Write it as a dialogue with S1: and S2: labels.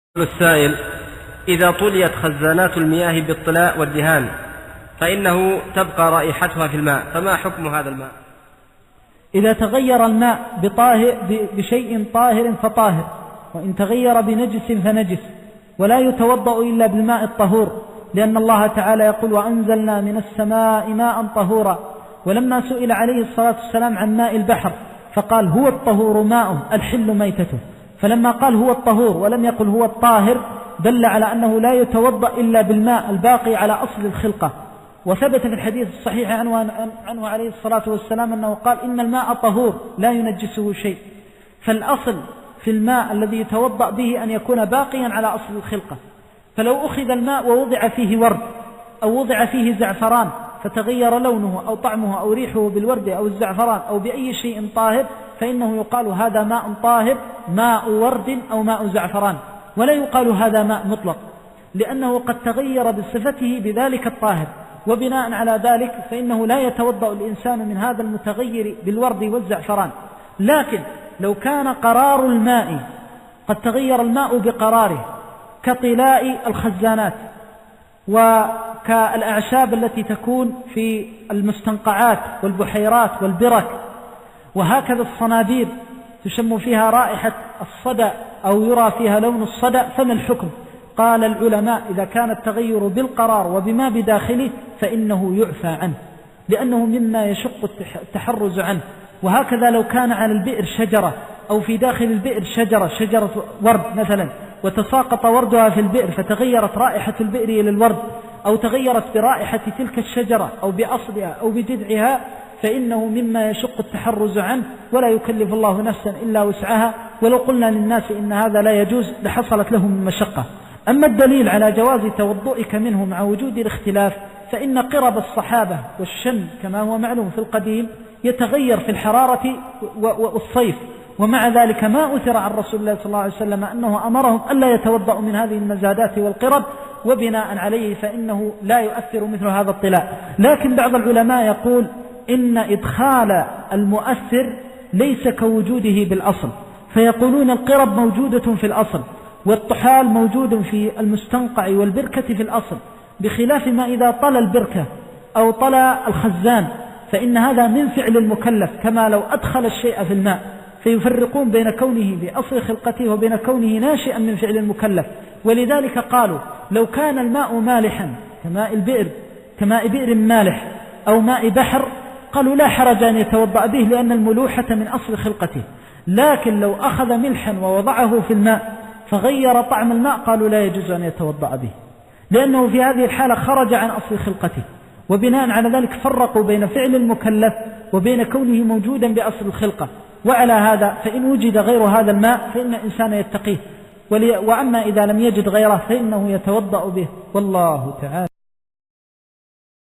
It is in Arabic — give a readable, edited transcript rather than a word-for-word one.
S1: السائل: إذا طليت خزانات المياه بالطلاء والدهان فإنه تبقى رائحتها في الماء، فما حكم هذا الماء؟
S2: إذا تغير الماء بشيء طاهر فطاهر، وإن تغير بنجس فنجس، ولا يتوضأ إلا بالماء الطهور، لأن الله تعالى يقول: وأنزلنا من السماء ماء طهورا. ولما سئل عليه الصلاة والسلام عن ماء البحر فقال: هو الطهور ماء الحل ميتته. فلما قال هو الطهور ولم يقل هو الطاهر دل على أنه لا يتوضأ إلا بالماء الباقي على أصل الخلقة. وثبت في الحديث الصحيح عنه عليه الصلاة والسلام أنه قال: إن الماء طهور لا ينجسه شيء. فالأصل في الماء الذي يتوضأ به أن يكون باقيا على أصل الخلقة. فلو أخذ الماء ووضع فيه ورد أو وضع فيه زعفران فتغير لونه أو طعمه أو ريحه بالورد أو الزعفران أو بأي شيء طاهر، فإنه يقال هذا ماء طاهر، ماء ورد أو ماء زعفران، ولا يقال هذا ماء مطلق، لأنه قد تغير بصفته بذلك الطاهر. وبناء على ذلك فإنه لا يتوضأ الإنسان من هذا المتغير بالورد والزعفران. لكن لو كان قرار الماء قد تغير الماء بقراره كطلاء الخزانات وكالأعشاب التي تكون في المستنقعات والبحيرات والبرك، وهكذا الصناديق تشم فيها رائحة الصدأ أو يرى فيها لون الصدأ، فما الحكم؟ قال العلماء: إذا كان التغير بالقرار وبما بداخله فإنه يعفى عنه، لأنه مما يشق التحرز عنه. وهكذا لو كان على البئر شجرة أو في داخل البئر شجرة ورد مثلا، وتساقط وردها في البئر فتغيرت رائحة البئر إلى الورد، أو تغيرت برائحة تلك الشجرة أو بأصلها أو بجذعها، فإنه مما يشق التحرز عنه، ولا يكلف الله نفسا إلا وسعها. ولو قلنا للناس إن هذا لا يجوز لحصلت لهم المشقة. أما الدليل على جواز توضؤك منه مع وجود الاختلاف، فإن قرب الصحابة والشن كما هو معلوم في القديم يتغير في الحرارة والصيف، ومع ذلك ما أثر عن رسول الله صلى الله عليه وسلم أنه أمرهم ألا يتوضأوا من هذه المزادات والقرب، وبناء عليه فإنه لا يؤثر مثل هذا الطلاء. لكن بعض العلماء يقول إن إدخال المؤثر ليس كوجوده بالأصل، فيقولون القرب موجودة في الأصل، والطحال موجود في المستنقع والبركة في الأصل، بخلاف ما إذا طلى البركة أو طلى الخزان فإن هذا من فعل المكلف، كما لو أدخل الشيء في الماء، فيفرقون بين كونه بأصل خلقته وبين كونه ناشئا من فعل المكلف. ولذلك قالوا لو كان الماء مالحا كماء بئر مالح أو ماء بحر، قالوا لا حرج أن يتوضأ به لأن الملوحة من أصل خلقته. لكن لو أخذ ملحا ووضعه في الماء فغير طعم الماء، قالوا لا يجوز أن يتوضأ به، لأنه في هذه الحالة خرج عن أصل خلقته. وبناء على ذلك فرقوا بين فعل المكلف وبين كونه موجودا بأصل الخلقة. وعلى هذا فإن وجد غير هذا الماء فإن الإنسان يتقيه، وأما إذا لم يجد غيره فإنه يتوضأ به، والله تعالى